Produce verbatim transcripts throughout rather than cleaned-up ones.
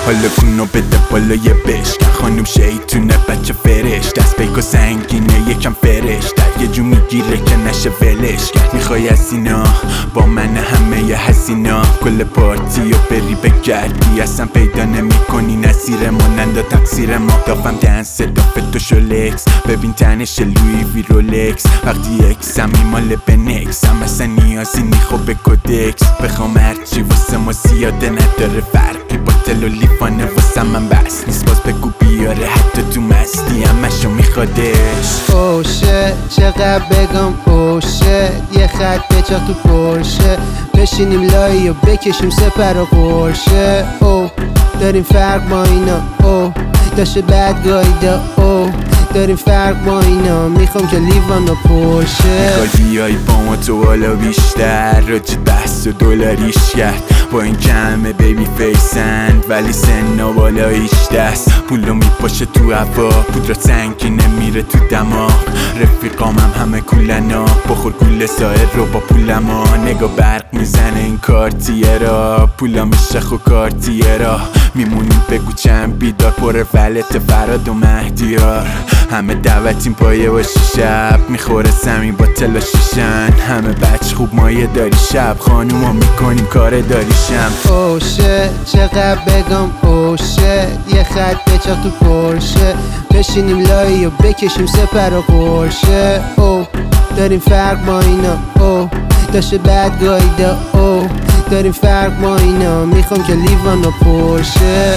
حالا کونو بده بالای بشکن خانوم شیطونه بچه فرش دست پیکو سنگینه یکم فرش در یه جو میگیره که نشه ولش کرد. میخوای از اینا با من همه ی حسینا کل پارتی و بری بگردی اصلا پیدا نمی کنی نصیر مانند تقصیر ما دافم دنس دافه تو شولکس ببین تنش لوی وی رولکس وقتی اکس همی مال بنکس هم اصلا نیازی نیخو به کودکس بخوام هرچی واسه ما زیاده نداره فرقی با تل و لیفانه واسه من بس نیست باز بگو بیاره حتی تو مستی همشو میخوادش. اوشه چقدر بگم اوشه یه خط بچا تو پرشه بشینیم لایی و بکشیم سپر و قرشه. او داریم فرق با اینا او داشته بد گایده او داریم فرق با اینا میخوام که لیوان و پرشه. میخوای بیای با ما تو حالا بیشتر راجی بحث و دلاریش کرد با این کمه بیبی فیسند ولی سن و بالاییش دست پولو میپاشه تو هوا پودرا سنگینه میره تو دماغ رفیقام هم همه کولنا بخور گول سایر رو با پولما نگاه برق میزنه این کارتیه را پولا میشه خو کارتیه را میمونیم بگو چند بیدار پر ولت فراد و مهدیار همه دعوتیم پایه باشی شب میخوره سمی با تلا شیشن همه بچ خوب مایه داری شب خانوما میکنیم کار داریشم. اوشه چقدر بگم اوشه یه خط بچا تو پرشه بشینیم لایی و بکشیم سپر و قرشه. او داریم فرق با اینا او داشته بد گایده او داریم فرق با اینا میخوام که لیوان و پرشه.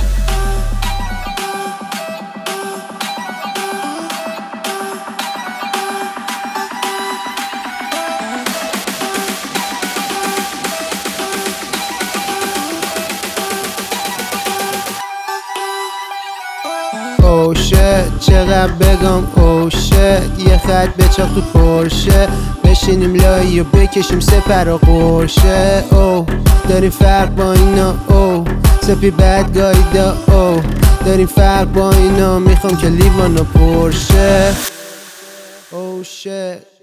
اوشه چقدر بگم اوشه یه خط بچاق تو پرشه بشینیم لایی و بکشیم سپر و قرشه. او داریم فرق با اینا او سپی بد گایده او داریم فرق با اینا میخوام که لیوان و پرشه. اوشه